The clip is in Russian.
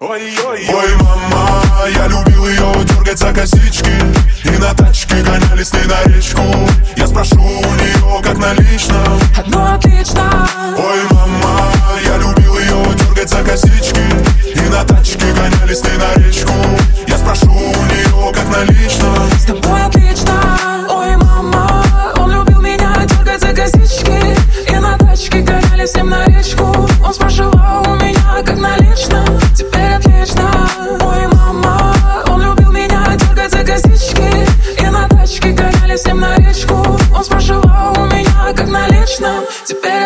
Ой, мама, я любил ее дергать за косички, и на тачке гонялись с ней на речку. Я спрошу у нее, как наличным. Одно отлично. Ой, мама, я любил ее дергать за косички, и на тачке гонялись с ней на речку. Я спрошу у нее, как наличным. С тобой отлично. Ой, мама, он любил меня дергать за косички, и на тачке гонялись с ним на речку. Он спрашивал у меня, как налично. Теперь отлично. Ой, мама, он любил меня дергать за косички, и на тачке гонялись с ним на речку. Он спрашивал у меня, как налично. Теперь